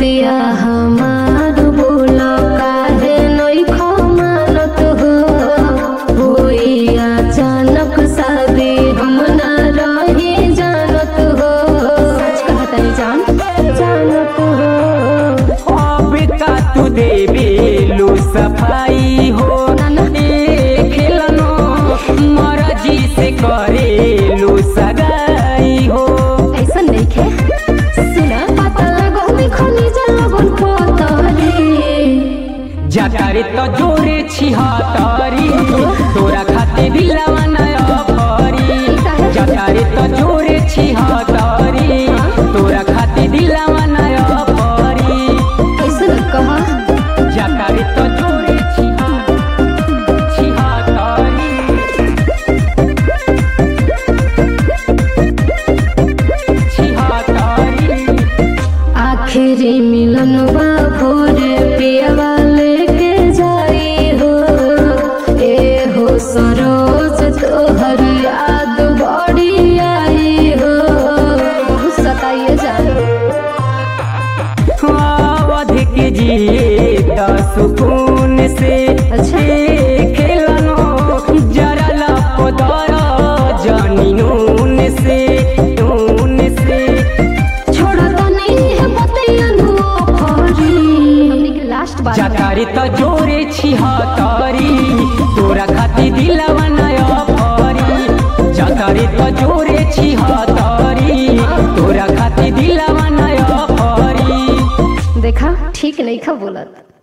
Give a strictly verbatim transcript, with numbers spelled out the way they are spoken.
बतिया हमार बोला काहे नहीं खमानत हो। होई अचानक शादी हम ना रही जानत हो। सच कहता नहीं जान जानत हो। अब का तू देवे लो सफाई हो खेलनो मर्जी से करे लो सगाई हो। ऐसा नहीं खे सुना पता लगो खनी जलगुन पोतरी जातारे तो जोरे छिहत्तरी तोरा खाते दिलवा नया परी। जातारे तो जोरे छिहत्तरी तोरा खाते दिलवा नया परी। ऐसा न कहा जातारे तो जोरे छिहत्तरी छिहत्तरी। आखिरी मिलन बा भोरे पियवा लेके जाई हो। ए हो सरोज तोहर याद बड़ी आई हो। बहुत सताइए जान अवध के जीता सुकून से अच्छा खेलनो जरा लपदर जानी नून से नून से। छोड़ता नहीं है बतिया नो फरी हमने के लास्ट बात जातारे तो जोरे छिहत्तरी तोरा खाती दिलवा नया परी। जातारे तो जोरे छिहत्तरी तोरा खाती दिलवा नया परी। देखा ठीक नहीं खा बोलत।